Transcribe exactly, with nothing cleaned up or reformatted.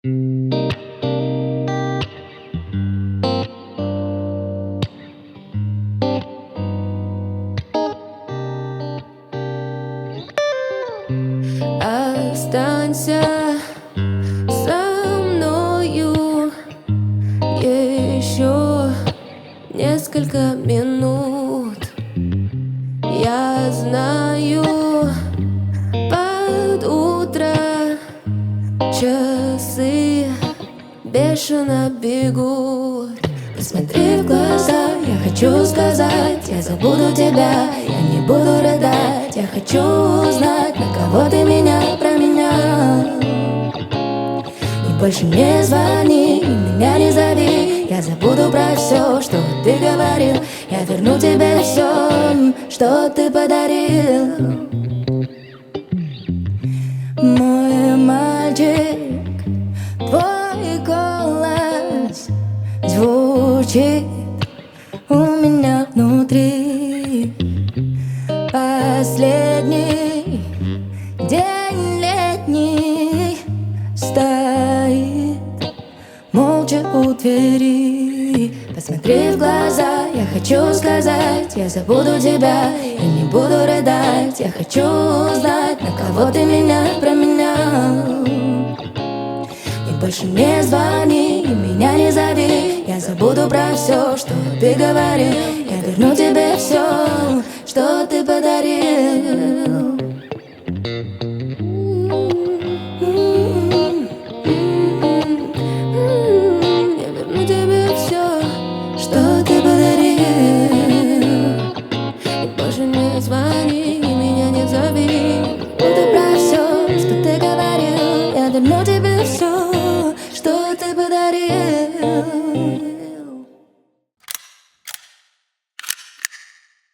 Останься со мною еще несколько минут. Я знаю, под утро часы бешено бегут. Посмотри в глаза, я хочу сказать, я забуду тебя, я не буду рыдать. Я хочу узнать, на кого ты меня променял. И больше не звони, и меня не зови. Я забуду про все, что ты говорил. Я верну тебе все, что ты подарил. Мой мальчик, твой голос звучит у меня внутри. Последний день летний стоит молча у двери. Посмотри в глаза, я хочу сказать, я забуду тебя, я не буду рыдать. Я хочу узнать, на кого ты меня променял. И больше не звони, и меня не зови. Я забуду про все, что ты говорил. Я верну тебе все, что ты подарил. Я верну тебе все, что ты подарил. И больше не звони, и меня не зови. Забуду про все, что ты говорил. Я верну тебе все.